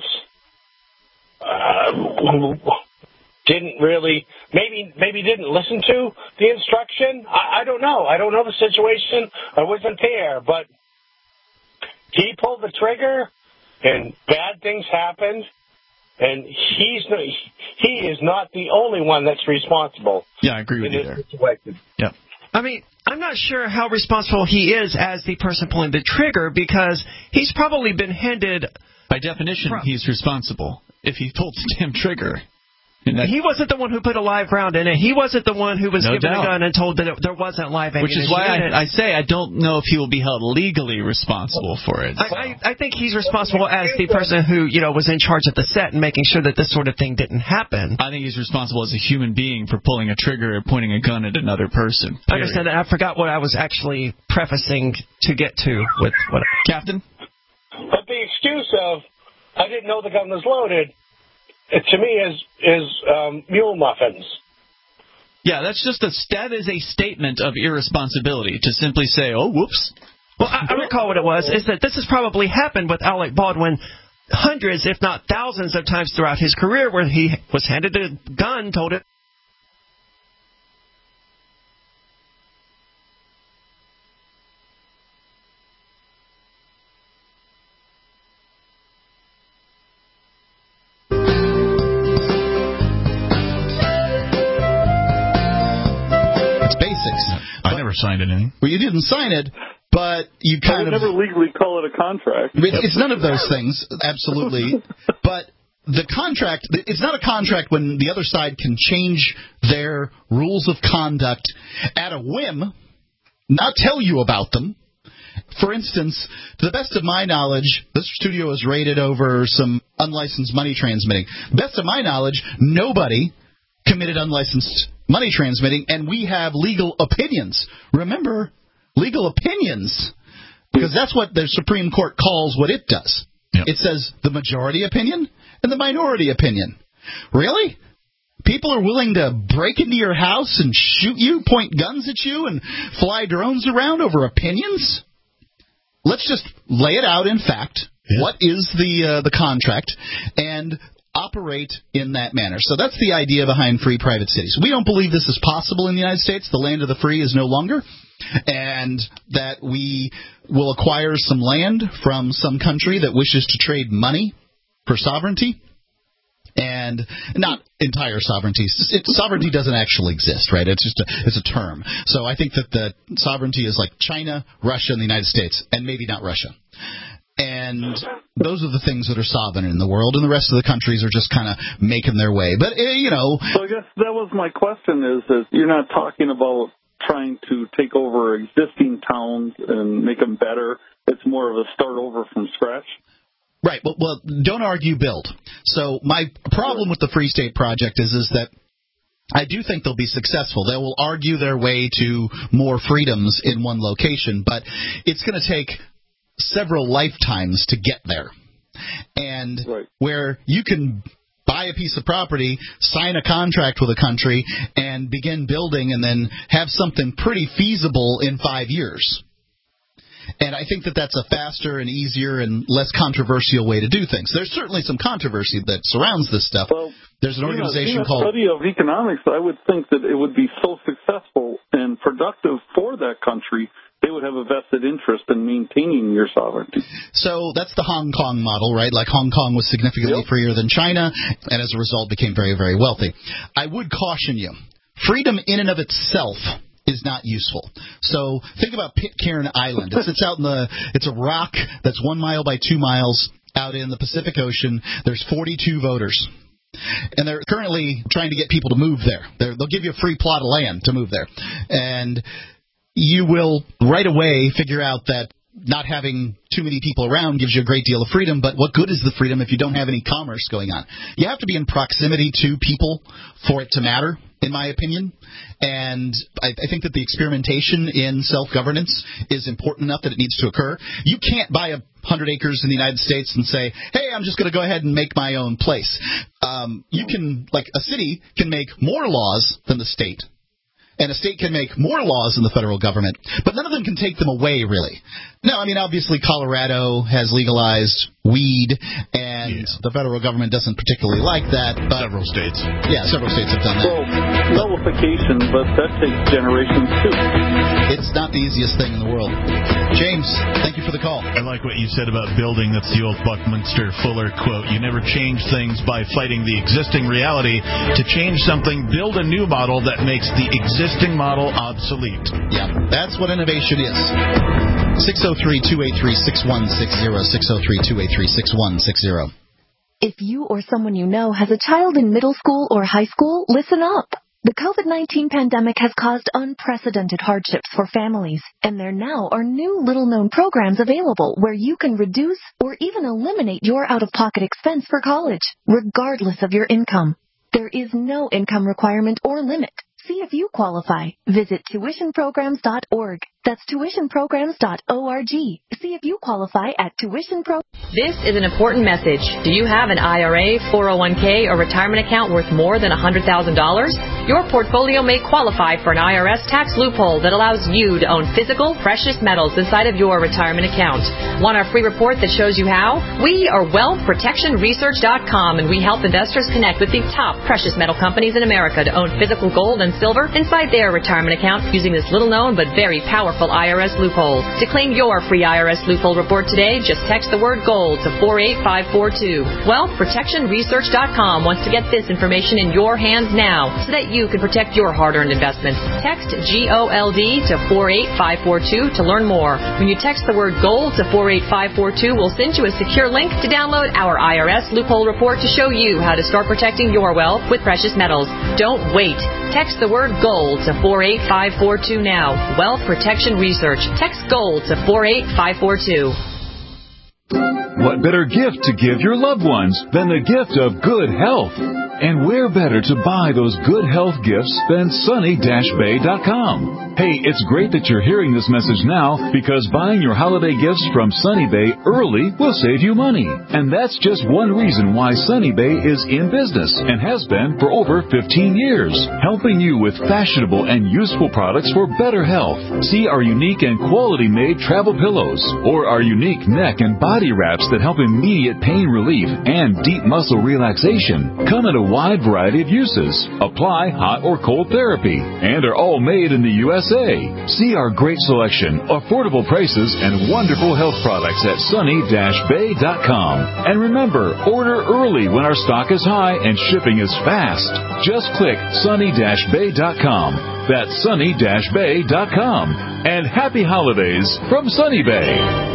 uh, didn't really, maybe maybe didn't listen to the instruction. I, I don't know. I don't know the situation. I wasn't there, but he pulled the trigger, and bad things happened. And he's no, he is not the only one that's responsible. Yeah, I agree with you there. Situation. Yep. I mean, I'm not sure how responsible he is as the person pulling the trigger, because he's probably been handed... By definition, pro- he's responsible if he pulled the damn trigger. That, he wasn't the one who put a live round in it. He wasn't the one who was no given doubt. a gun and told that it, there wasn't live ammunition. Which is why in it. I, I say I don't know if he will be held legally responsible for it. I, I, I think he's responsible as the person who, you know, was in charge of the set and making sure that this sort of thing didn't happen. I think he's responsible as a human being for pulling a trigger or pointing a gun at another person. I understand that. I forgot what I was actually prefacing to get to with what. Captain? But the excuse of, I didn't know the gun was loaded, it, to me, is is um, mule muffins. Yeah, that's just a that is a statement of irresponsibility to simply say, "Oh, whoops." Well, I, I recall what it was. Is that this has probably happened with Alec Baldwin hundreds, if not thousands, of times throughout his career, where he was handed a gun, told it. Signed anything. Well, you didn't sign it, but you kind I would of never legally call it a contract. It's none of those things, absolutely. But the contract, it's not a contract when the other side can change their rules of conduct at a whim, not tell you about them. For instance, to the best of my knowledge, this studio is raided over some unlicensed money transmitting. Best of my knowledge, nobody committed unlicensed money transmitting, and we have legal opinions. Remember, legal opinions, because that's what the Supreme Court calls what it does. Yep. It says the majority opinion and the minority opinion. Really? People are willing to break into your house and shoot you, point guns at you, and fly drones around over opinions? Let's just lay it out in fact. Yeah. What is the uh, the contract? And operate in that manner. So that's the idea behind free private cities. We don't believe this is possible in the United States. The land of the free is no longer. And that we will acquire some land from some country that wishes to trade money for sovereignty. And not entire sovereignty. It, sovereignty doesn't actually exist, right? It's just a, it's a term. So I think that the sovereignty is like China, Russia, and the United States, and maybe not Russia. And those are the things that are sovereign in the world, and the rest of the countries are just kind of making their way. But, uh, you know... So I guess that was my question, is that you're not talking about trying to take over existing towns and make them better. It's more of a start over from scratch. Right. Well, well, don't argue, build. So my problem with the Free State Project is is that I do think they'll be successful. They will argue their way to more freedoms in one location, but it's going to take several lifetimes to get there. And right. where you can buy a piece of property, sign a contract with a country, and begin building and then have something pretty feasible in five years. And I think that that's a faster and easier and less controversial way to do things. There's certainly some controversy that surrounds this stuff. Well, There's an organization in a, in a called... study of economics, I would think that it would be so successful and productive for that country, they would have a vested interest in maintaining your sovereignty. So that's the Hong Kong model, right? Like Hong Kong was significantly yep. freer than China, and as a result became very, very wealthy. I would caution you, freedom in and of itself is not useful. So think about Pitcairn Island. It sits out in the, it's a rock that's one mile by two miles out in the Pacific Ocean. There's forty-two voters. And they're currently trying to get people to move there. They're, they'll give you a free plot of land to move there. And you will right away figure out that not having too many people around gives you a great deal of freedom, but what good is the freedom if you don't have any commerce going on? You have to be in proximity to people for it to matter, in my opinion. And I, I think that the experimentation in self-governance is important enough that it needs to occur. You can't buy a hundred acres in the United States and say, hey, I'm just going to go ahead and make my own place. Um, you can, like a city can make more laws than the state. And a state can make more laws than the federal government, but none of them can take them away, really. No, I mean, obviously Colorado has legalized weed, and yeah. the federal government doesn't particularly like that. But several states. Yeah, several states have done that. Well, nullification, but that takes generations, too. It's not the easiest thing in the world. James, thank you for the call. I like what you said about building. That's the old Buckminster Fuller quote. You never change things by fighting the existing reality. To change something, build a new model that makes the existing model obsolete. Yeah, that's what innovation is. six oh three, two eight three, six one six oh, six oh three, two eight three, six one six oh. If you or someone you know has a child in middle school or high school, listen up. The COVID nineteen pandemic has caused unprecedented hardships for families, and there now are new little-known programs available where you can reduce or even eliminate your out-of-pocket expense for college, regardless of your income. There is no income requirement or limit. See if you qualify. Visit tuition programs dot org. That's tuition programs dot org. See if you qualify at tuition pro. This is an important message. Do you have an I R A, four oh one k, or retirement account worth more than one hundred thousand dollars? Your portfolio may qualify for an I R S tax loophole that allows you to own physical, precious metals inside of your retirement account. Want our free report that shows you how? We are wealth protection research dot com, and we help investors connect with the top precious metal companies in America to own physical gold and silver inside their retirement account using this little-known but very powerful I R S loophole. To claim your free I R S loophole report today, just text the word GOLD to four eight five four two. wealth protection research dot com wants to get this information in your hands now so that you can protect your hard-earned investments. Text G O L D to four eight five four two to learn more. When you text the word GOLD to four eight five four two, we'll send you a secure link to download our I R S loophole report to show you how to start protecting your wealth with precious metals. Don't wait. Text the word GOLD to four eight five four two now. Wealth Protection Research. Text GOLD to four eight five four two. What better gift to give your loved ones than the gift of good health? And where better to buy those good health gifts than sunny dash bay dot com? Hey, it's great that you're hearing this message now, because buying your holiday gifts from Sunny Bay early will save you money. And that's just one reason why Sunny Bay is in business and has been for over fifteen years, helping you with fashionable and useful products for better health. See our unique and quality-made travel pillows, or our unique neck and body wraps that help immediate pain relief and deep muscle relaxation. Come in a wide variety of uses. Apply hot or cold therapy, and are all made in the U S A. See our great selection, affordable prices, and wonderful health products at sunny dash bay dot com. And remember, order early when our stock is high and shipping is fast. Just click sunny dash bay dot com. That's sunny dash bay dot com. And happy holidays from Sunny Bay.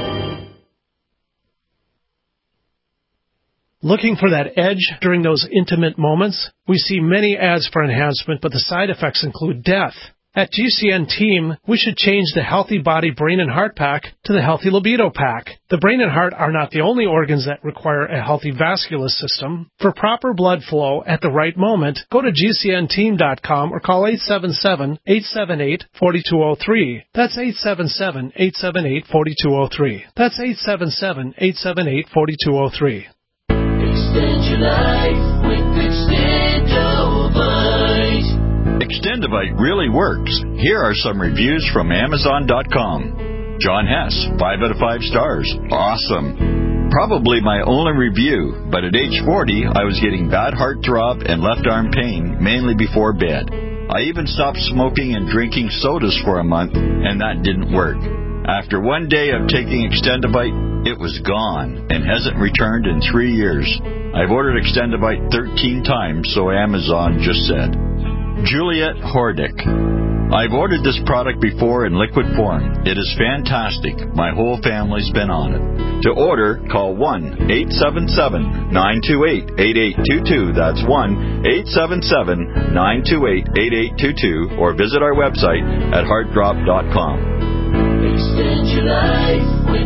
Looking for that edge during those intimate moments? We see many ads for enhancement, but the side effects include death. At G C N Team, we should change the Healthy Body, Brain, and Heart Pack to the Healthy Libido Pack. The brain and heart are not the only organs that require a healthy vascular system. For proper blood flow at the right moment, go to G C N team dot com or call eight seven seven, eight seven eight, four two zero three. That's eight seven seven, eight seven eight, four two zero three. That's eight seven seven, eight seven eight, four two zero three. Extend your life with Extendovite. Extendovite really works. Here are some reviews from Amazon dot com. John Hess, five out of five stars. Awesome. Probably my only review, but at age forty, I was getting bad heart throb and left arm pain, mainly before bed. I even stopped smoking and drinking sodas for a month, and that didn't work. After one day of taking Extendovite, it was gone and hasn't returned in three years. I've ordered Extendovite thirteen times, so Amazon just said. Juliet Hordick. I've ordered this product before in liquid form. It is fantastic. My whole family's been on it. To order, call one eight seven seven, nine two eight, eight eight two two. That's one eight seven seven, nine two eight, eight eight two two. Or visit our website at heart drop dot com. Extend your life with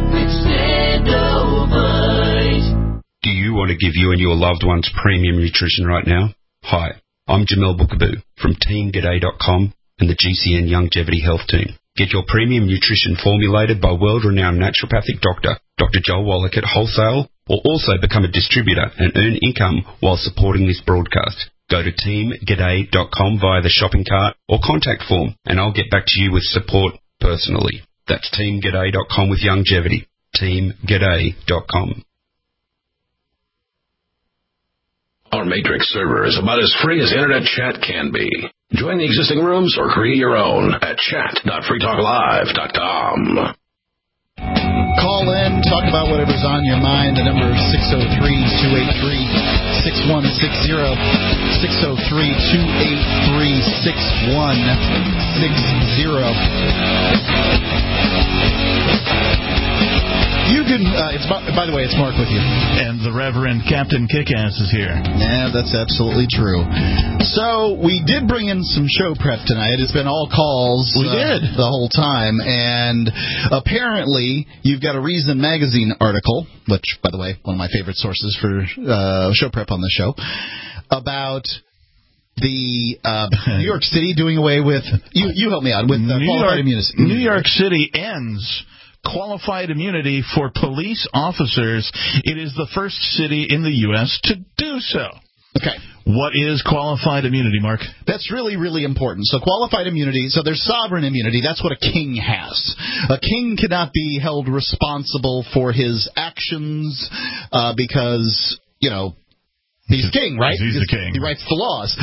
Extendovite. Do you want to give you and your loved ones premium nutrition right now? Hi, I'm Jamel Bookaboo from team g'day dot com and the G C N Longevity Health Team. Get your premium nutrition formulated by world-renowned naturopathic doctor, Doctor Joel Wallach at wholesale, or also become a distributor and earn income while supporting this broadcast. Go to team g'day dot com via the shopping cart or contact form, and I'll get back to you with support personally. That's team g'day dot com with longevity. team g'day dot com. Our Matrix server is about as free as internet chat can be. Join the existing rooms or create your own at chat dot free talk live dot com. Call in, talk about whatever's on your mind. The number is six oh three, two eight three, six one six zero, six oh three, two eight three, six one six zero. You can, uh, it's by the way, it's Mark with you. And the Reverend Captain Kickass is here. Yeah, that's absolutely true. So, we did bring in some show prep tonight. It's been all calls. We uh, did. The whole time. And apparently, you've got a Reason Magazine article, which, by the way, one of my favorite sources for uh, show prep on the show, about the uh, New York City doing away with, you, you help me out, with uh, qualified immunity. New York City ends qualified immunity for police officers. It is the first city in the U S to do so. Okay. What is qualified immunity, Mark? That's really, really important. So qualified immunity, so there's sovereign immunity. That's what a king has. A king cannot be held responsible for his actions uh, because, you know, he's king, right? He's the king. He writes the laws.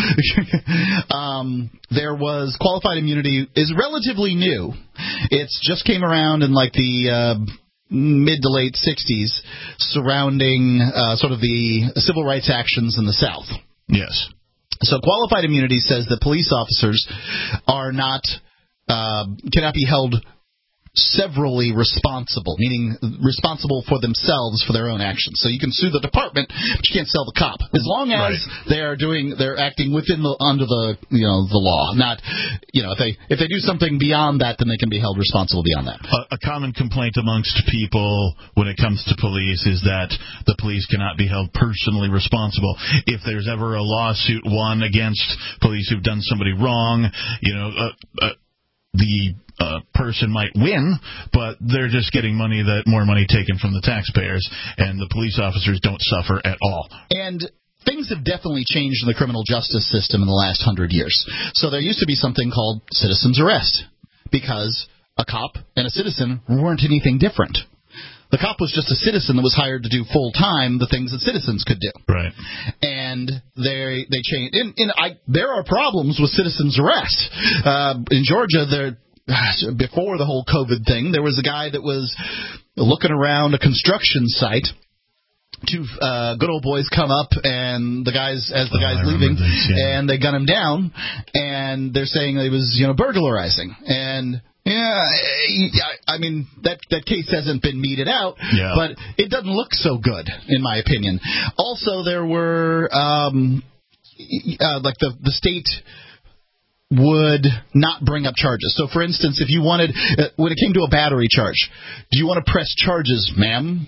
um, there was qualified immunity is relatively new. It's just came around in like the uh, mid to late sixties surrounding uh, sort of the civil rights actions in the South. Yes. So qualified immunity says that police officers are not uh, cannot be held severally responsible, meaning responsible for themselves for their own actions. So you can sue the department, but you can't sell the cop, as long as right. they are doing, they're acting within the under the you know the law. Not, you know, if they if they do something beyond that, then they can be held responsible beyond that. A, a common complaint amongst people when it comes to police is that the police cannot be held personally responsible. If there's ever a lawsuit won against police who've done somebody wrong, you know, uh, uh, the uh, person might win, but they're just getting money that more money taken from the taxpayers, and the police officers don't suffer at all. And things have definitely changed in the criminal justice system in the last hundred years. So there used to be something called citizen's arrest, because a cop and a citizen weren't anything different. The cop was just a citizen that was hired to do full-time the things that citizens could do. Right. And they they changed. And, and I, there are problems with citizen's arrest. Uh, in Georgia, there, before the whole COVID thing, there was a guy that was looking around a construction site. Two uh, good old boys come up, and the guys, as the guy's oh, leaving, this, yeah. and they gun him down, and they're saying he was, you know, burglarizing. And yeah, I mean, that that case hasn't been meted out, yeah. but it doesn't look so good, in my opinion. Also, there were, um, uh, like, the, the state would not bring up charges. So, for instance, if you wanted, uh, when it came to a battery charge, do you want to press charges, ma'am?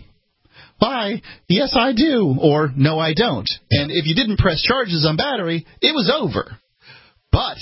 Why? Yes, I do. Or, no, I don't. And if you didn't press charges on battery, it was over. But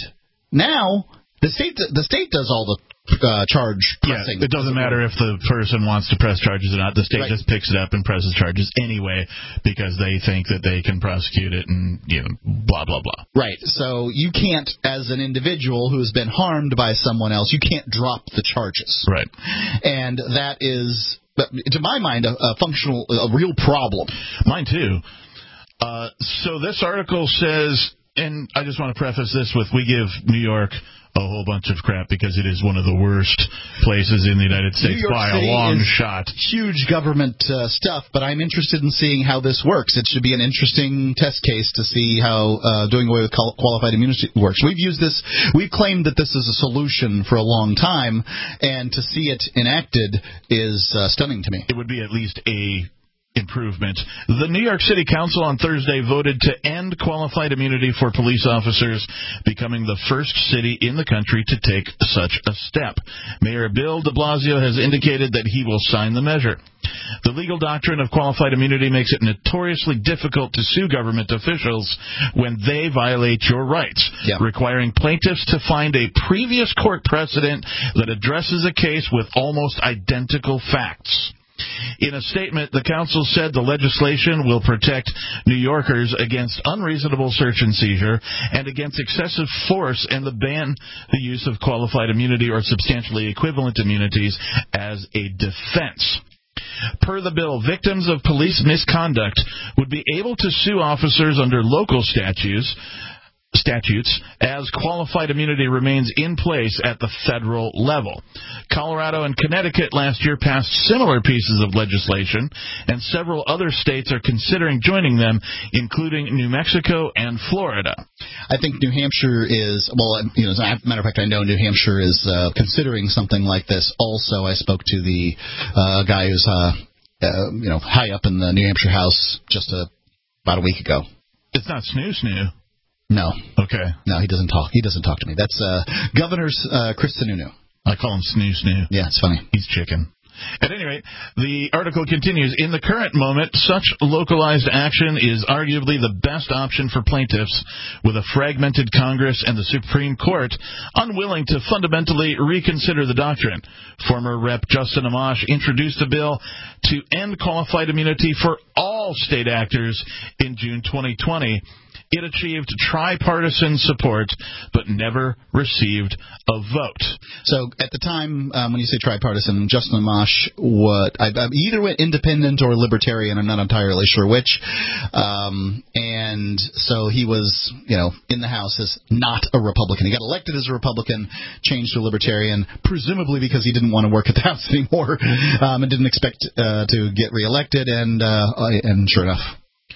now the state the state does all the uh, charge pressing. Yeah, it doesn't matter if the person wants to press charges or not. The state right. just picks it up and presses charges anyway because they think that they can prosecute it and, you know, blah, blah, blah. Right. So you can't, as an individual who has been harmed by someone else, you can't drop the charges. Right. And that is, to my mind, a, a functional, a real problem. Mine too. Uh, so this article says, and I just want to preface this with, we give New York a whole bunch of crap because it is one of the worst places in the United States by a long shot. Huge government uh, stuff, but I'm interested in seeing how this works. It should be an interesting test case to see how uh, doing away with qualified immunity works. We've used this, we've claimed that this is a solution for a long time, and to see it enacted is uh, stunning to me. It would be at least a improvement. The New York City Council on Thursday voted to end qualified immunity for police officers, becoming the first city in the country to take such a step. Mayor Bill de Blasio has indicated that he will sign the measure. The legal doctrine of qualified immunity makes it notoriously difficult to sue government officials when they violate your rights, yeah. requiring plaintiffs to find a previous court precedent that addresses a case with almost identical facts. In a statement, the council said the legislation will protect New Yorkers against unreasonable search and seizure and against excessive force and the ban the use of qualified immunity or substantially equivalent immunities as a defense. Per the bill, victims of police misconduct would be able to sue officers under local statutes statutes as qualified immunity remains in place at the federal level. Colorado and Connecticut last year passed similar pieces of legislation, and several other states are considering joining them, including New Mexico and Florida. I think New Hampshire is, well, you know, as a matter of fact, I know New Hampshire is uh, considering something like this also. I spoke to the uh, guy who's, uh, uh, you know, high up in the New Hampshire House just a, about a week ago. It's not Snoo Snoo. No. Okay. No, he doesn't talk. He doesn't talk to me. That's uh, Governor uh, Chris Sununu. I call him Snoo Snoo. Yeah, it's funny. He's chicken. At any rate, the article continues, in the current moment, such localized action is arguably the best option for plaintiffs, with a fragmented Congress and the Supreme Court unwilling to fundamentally reconsider the doctrine. Former Representative Justin Amash introduced a bill to end qualified immunity for all state actors in June twenty twenty. It achieved tripartisan support, but never received a vote. So at the time, um, when you say tripartisan, Justin Amash, what I, I either went independent or libertarian. I'm not entirely sure which. Um, and so he was, you know, in the House as not a Republican. He got elected as a Republican, changed to a libertarian, presumably because he didn't want to work at the House anymore um, and didn't expect uh, to get reelected. And uh, and sure enough.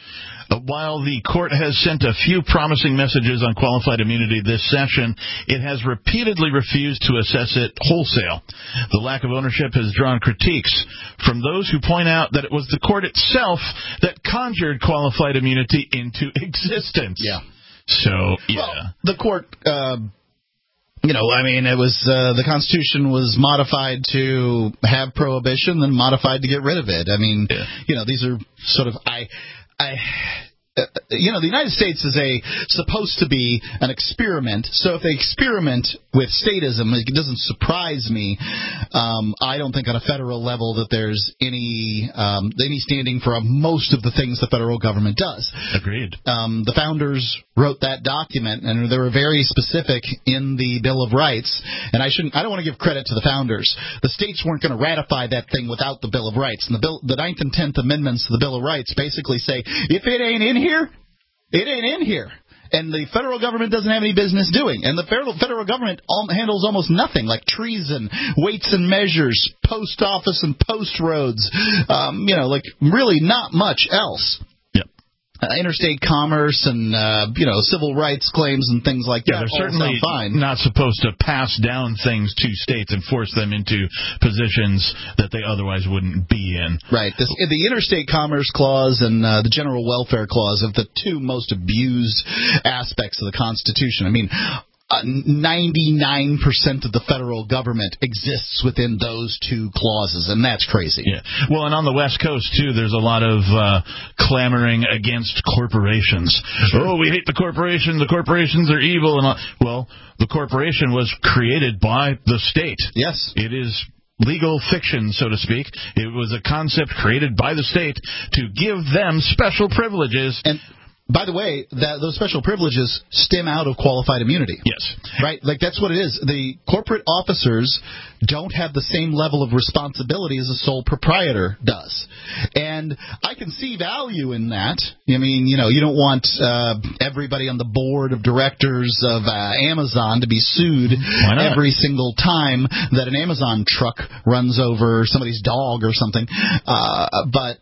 While the court has sent a few promising messages on qualified immunity this session, it has repeatedly refused to assess it wholesale. The lack of ownership has drawn critiques from those who point out that it was the court itself that conjured qualified immunity into existence. Yeah. So, yeah. Well, the court... Uh You know, I mean, it was uh, the Constitution was modified to have prohibition, then modified to get rid of it. I mean, yeah. you know, these are sort of I, I, uh, you know, the United States is a supposed to be an experiment. So if they experiment with statism, it doesn't surprise me. Um, I don't think on a federal level that there's any um, any standing for most of the things the federal government does. Agreed. Um, the founders wrote that document, and they were very specific in the Bill of Rights. And I shouldn't. I don't want to give credit to the founders. The states weren't going to ratify that thing without the Bill of Rights. And the bill, the Ninth and Tenth Amendments to the Bill of Rights basically say, if it ain't in here, it ain't in here. And the federal government doesn't have any business doing. And the federal federal government all, handles almost nothing, like treason, weights and measures, post office and post roads. Um, you know, like really not much else. Uh, interstate commerce and, uh, you know, civil rights claims and things like yeah, that. They're certainly fine. not supposed to pass down things to states and force them into positions that they otherwise wouldn't be in. Right. This, the Interstate Commerce Clause and uh, the General Welfare Clause are the two most abused aspects of the Constitution. I mean, uh, ninety-nine percent of the federal government exists within those two clauses, and that's crazy. Yeah. Well, and on the West Coast, too, there's a lot of uh, clamoring against corporations. Sure. Oh, we hate the corporation. The corporations are evil. And all. Well, the corporation was created by the state. Yes. It is legal fiction, so to speak. It was a concept created by the state to give them special privileges. And by the way, that those special privileges stem out of qualified immunity. Yes. Right? Like, that's what it is. The corporate officers don't have the same level of responsibility as a sole proprietor does. And I can see value in that. I mean, you know, you don't want uh, everybody on the board of directors of uh, Amazon to be sued every single time that an Amazon truck runs over somebody's dog or something. Uh, but...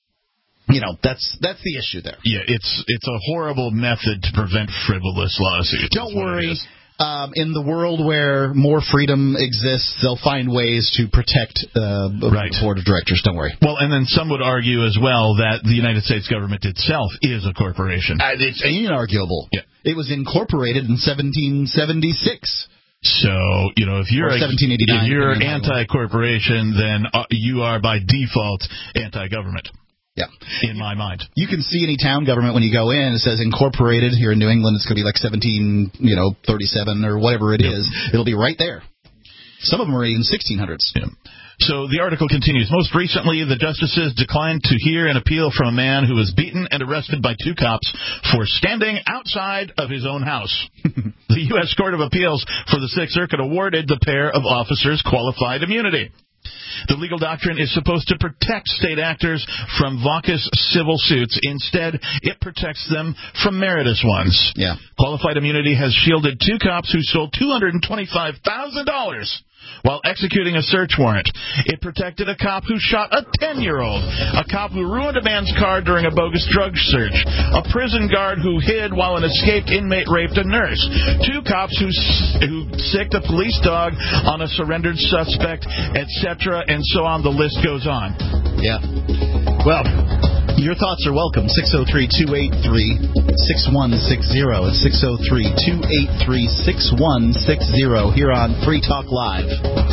You know, that's that's the issue there. Yeah, it's it's a horrible method to prevent frivolous lawsuits. Don't worry. Um, in the world where more freedom exists, they'll find ways to protect uh, right. the board of directors. Don't worry. Well, and then some would argue as well that the United States government itself is a corporation. Uh, it's inarguable. Yeah. It was incorporated in seventeen seventy-six. So, you know, if you're, a, if you're anti-corporation, then uh, you are by default anti-government. Yeah. In my mind. You can see any town government when you go in. It says incorporated. Here in New England, it's going to be like seventeen, you know, thirty-seven or whatever it yep. is. It'll be right there. Some of them are even sixteen hundreds. Yeah. So the article continues. Most recently, the justices declined to hear an appeal from a man who was beaten and arrested by two cops for standing outside of his own house. The U S Court of Appeals for the Sixth Circuit awarded the pair of officers qualified immunity. The legal doctrine is supposed to protect state actors from vacuous civil suits. Instead, it protects them from meritorious ones. Yeah. Qualified immunity has shielded two cops who sold two hundred twenty-five thousand dollars while executing a search warrant. It protected a cop who shot a ten-year-old, a cop who ruined a man's car during a bogus drug search, a prison guard who hid while an escaped inmate raped a nurse, two cops who who sicked a police dog on a surrendered suspect, et cetera, and so on. The list goes on. Yeah. Well, your thoughts are welcome. six oh three, two eight three, six one six zero. It's six oh three, two eight three, six one six zero here on Free Talk Live.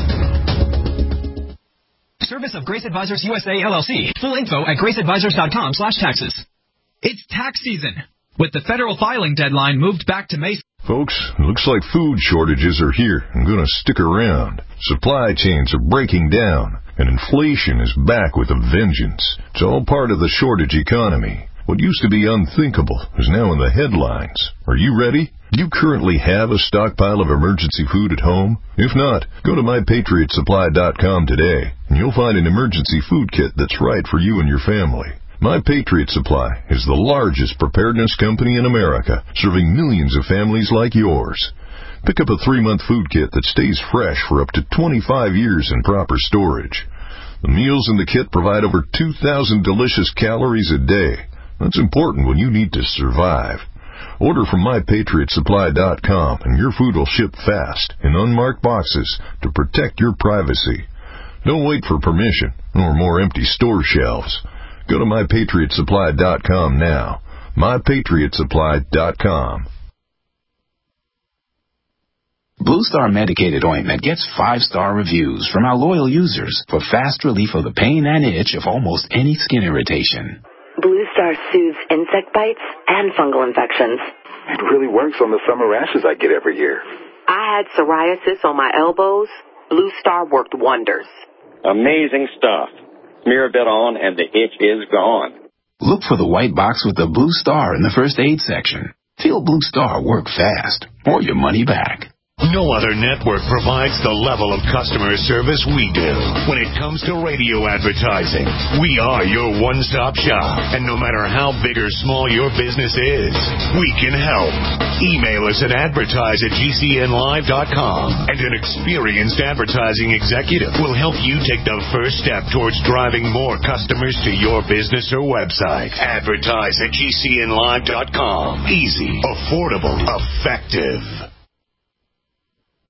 Service of Grace Advisors U S A L L C. Full info at graceadvisors.com slash taxes. It's tax season. With the federal filing deadline moved back to May. Folks, it looks like food shortages are here and going to stick around. Supply chains are breaking down, and inflation is back with a vengeance. It's all part of the shortage economy. What used to be unthinkable is now in the headlines. Are you ready? Do you currently have a stockpile of emergency food at home? If not, go to my patriot supply dot com today, and you'll find an emergency food kit that's right for you and your family. My Patriot Supply is the largest preparedness company in America, serving millions of families like yours. Pick up a three-month food kit that stays fresh for up to twenty-five years in proper storage. The meals in the kit provide over two thousand delicious calories a day. That's important when you need to survive. Order from my patriot supply dot com, and your food will ship fast in unmarked boxes to protect your privacy. Don't wait for permission or more empty store shelves. Go to my patriot supply dot com now. my patriot supply dot com. Blue Star Medicated Ointment gets five-star reviews from our loyal users for fast relief of the pain and itch of almost any skin irritation. Blue Star soothes insect bites and fungal infections. It really works on the summer rashes I get every year. I had psoriasis on my elbows. Blue Star worked wonders. Amazing stuff. Smear a bit on and the itch is gone. Look for the white box with the Blue Star in the first aid section. Feel Blue Star work fast or your money back. No other network provides the level of customer service we do. When it comes to radio advertising, we are your one-stop shop. And no matter how big or small your business is, we can help. Email us at advertise at G C N live dot com, and an experienced advertising executive will help you take the first step towards driving more customers to your business or website. Advertise at G C N live dot com. Easy, affordable, effective.